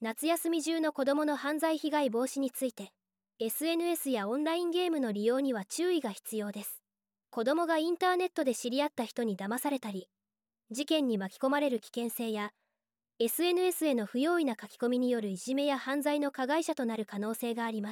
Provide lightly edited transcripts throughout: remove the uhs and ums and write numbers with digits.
夏休み中の子どもの犯罪被害防止について、SNS やオンラインゲームの利用には注意が必要です。子どもがインターネットで知り合った人に騙されたり、事件に巻き込まれる危険性や、SNS への不用意な書き込みによるいじめや犯罪の加害者となる可能性があります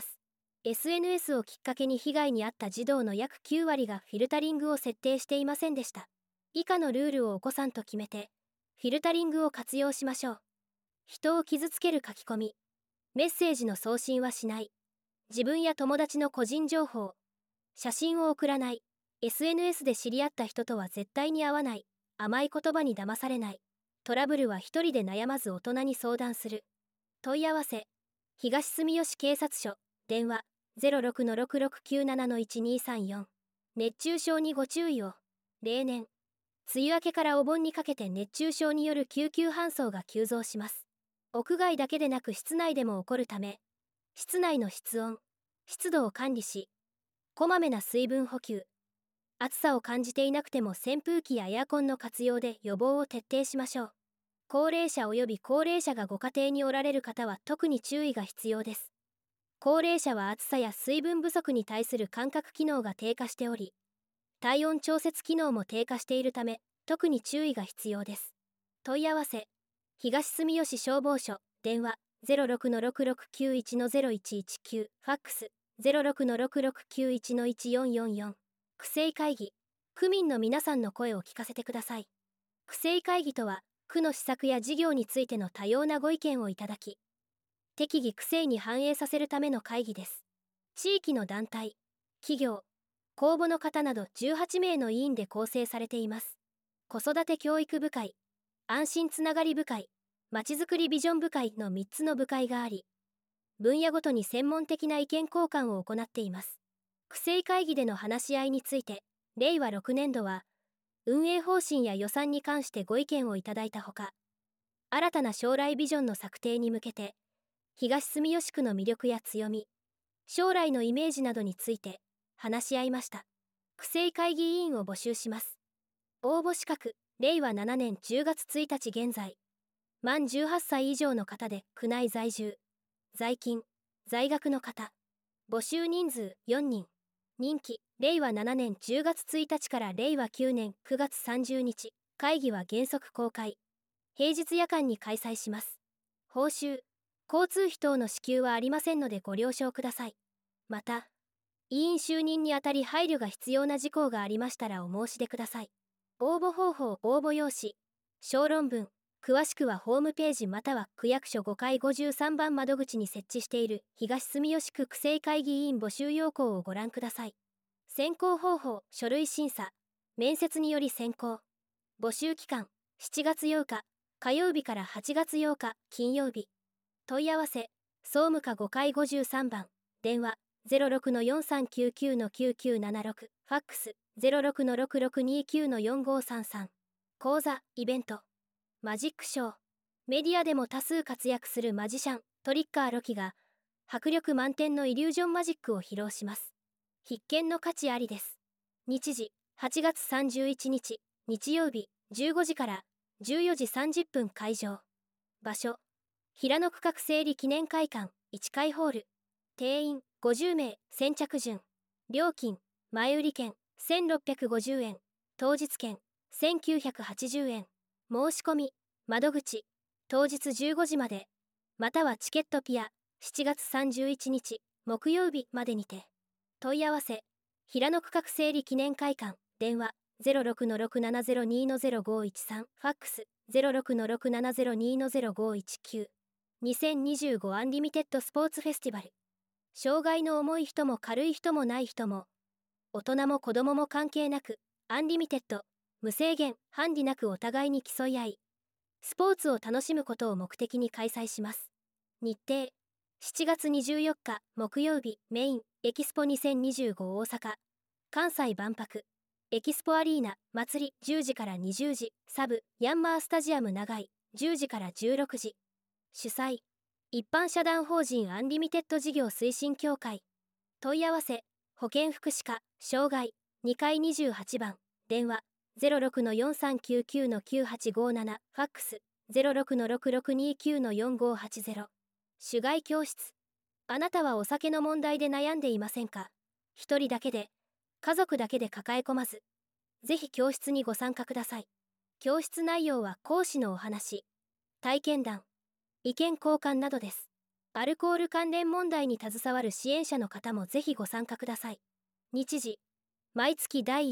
。SNS をきっかけに被害に遭った児童の約9割がフィルタリングを設定していませんでした。以下のルールをお子さんと決めて、フィルタリングを活用しましょう。人を傷つける書き込み、メッセージの送信はしない、自分や友達の個人情報、写真を送らない、SNS で知り合った人とは絶対に会わない、甘い言葉に騙されない、トラブルは一人で悩まず大人に相談する。問い合わせ、東住吉警察署、電話、06-6697-1234。熱中症にご注意を。例年、梅雨明けからお盆にかけて熱中症による救急搬送が急増します。屋外だけでなく室内でも起こるため、室内の室温、湿度を管理し、こまめな水分補給、暑さを感じていなくても扇風機やエアコンの活用で予防を徹底しましょう。高齢者及び高齢者がご家庭におられる方は特に注意が必要です。高齢者は暑さや水分不足に対する感覚機能が低下しており、体温調節機能も低下しているため、特に注意が必要です。問い合わせ、東住吉消防署、電話、06-6691-0119、ファックス、06-6691-1444。区政会議、区民の皆さんの声を聞かせてください。区政会議とは、区の施策や事業についての多様なご意見をいただき、適宜区政に反映させるための会議です。地域の団体、企業、公募の方など18名の委員で構成されています。子育て教育部会、安心つながり部会、まちづくりビジョン部会の3つの部会があり、分野ごとに専門的な意見交換を行っています。区政会議での話し合いについて、令和6年度は、運営方針や予算に関してご意見をいただいたほか、新たな将来ビジョンの策定に向けて、東住吉区の魅力や強み、将来のイメージなどについて話し合いました。区政会議委員を募集します。応募資格、令和7年10月1日現在、満18歳以上の方で区内在住、在勤、在学の方。募集人数4人。任期、令和7年10月1日から令和9年9月30日。会議は原則公開。平日夜間に開催します。報酬、交通費等の支給はありませんのでご了承ください。また、委員就任にあたり配慮が必要な事項がありましたらお申し出ください。応募方法、応募用紙、小論文、詳しくはホームページまたは区役所5階53番窓口に設置している東住吉区区政会議委員募集要項をご覧ください。選考方法、書類審査、面接により選考。募集期間、7月8日、火曜日から8月8日、金曜日。問い合わせ、総務課5階53番、電話、06-4399-9976、ファックス、06-6629-4533。講座、イベント。マジックショー。メディアでも多数活躍するマジシャン、トリッカーロキが、迫力満点のイリュージョンマジックを披露します。必見の価値ありです。日時、8月31日、日曜日、15時から14時30分会場。場所、平野区画整理記念会館、1階ホール。定員、50名、先着順。料金、前売券、1650円。当日券、1980円。申し込み、窓口、当日15時まで、またはチケットピア、7月31日、木曜日までにて。問い合わせ、平野区画整理記念会館、電話、06-6702-0513、ファックス、06-6702-0519。2025アンリミテッドスポーツフェスティバル。障害の重い人も軽い人もない人も、大人も子供も関係なく、アンリミテッド、無制限、ハンディなくお互いに競い合い、スポーツを楽しむことを目的に開催します。日程、7月24日、木曜日、メイン、エキスポ2025大阪、関西万博、エキスポアリーナ、祭り、10時から20時、サブ、ヤンマースタジアム長井、10時から16時。主催、一般社団法人アンリミテッド事業推進協会。問い合わせ、保健福祉課、障害、2階28番、電話、06-4399-9857、ファックス、06-6629-4580。 手外教室。あなたはお酒の問題で悩んでいませんか？一人だけで、家族だけで抱え込まず、ぜひ教室にご参加ください。教室内容は講師のお話、体験談、意見交換などです。アルコール関連問題に携わる支援者の方もぜひご参加ください。日時、毎月第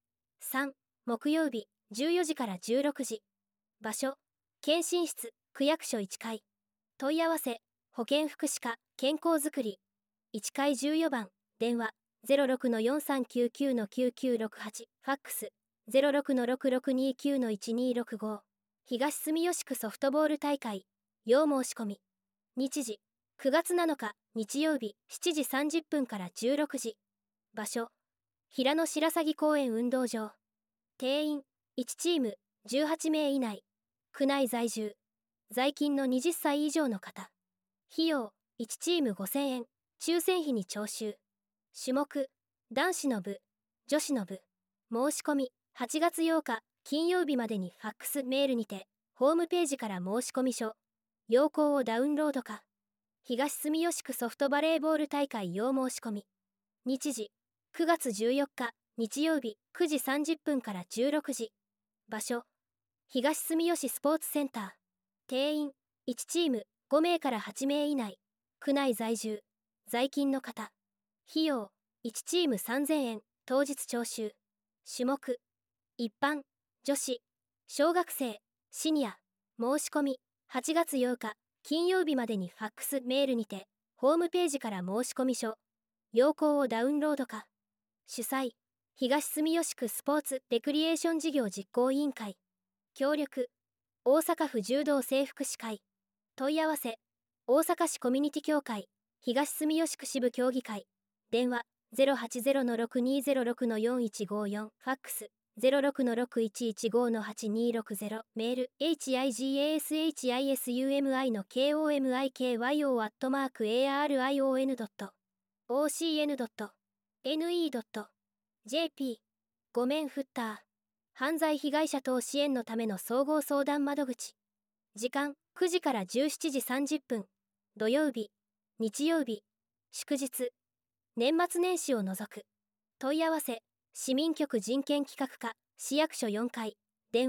1、3、木曜日、14時から16時。場所、検診室、区役所1階。問い合わせ、保健福祉課、健康づくり。1階14番、電話、06-4399-9968、ファックス、06-6629-1265。東住吉区ソフトボール大会、要申し込み。日時、9月7日、日曜日、7時30分から16時。場所、平野白鷺公園運動場。定員、1チーム、18名以内。区内在住。在勤の20歳以上の方。費用、1チーム5000円。抽選費に徴収。種目、男子の部、女子の部。申し込み、8月8日、金曜日までにファックスメールにて、ホームページから申込書、要項をダウンロードか。東住吉区ソフトバレーボール大会要申し込み。日時、9月14日、日曜日、9時30分から16時。場所、東住吉スポーツセンター。定員、1チーム、5名から8名以内。区内在住、在勤の方。費用、1チーム3000円、当日徴収。種目、一般、女子、小学生、シニア。申し込み、8月8日、金曜日までにファックスメールにて、ホームページから申込書、要項をダウンロードか。主催、東住吉区スポーツ・レクリエーション事業実行委員会。協力、大阪府柔道整復師会。問い合わせ、大阪市コミュニティ協会、東住吉区支部協議会。電話、080-6206-4154。ファックス、06-6115-8260。メール、higasumikomion.ocn.ne.jp。ごめんフッター。犯罪被害者等支援のための総合相談窓口。時間、9時から17時30分。土曜日、日曜日、祝日、年末年始を除く。問い合わせ、市民局人権企画課、市役所4階。電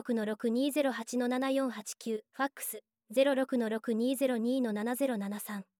話、06-6208-7489。ファックス、06-6202-7073。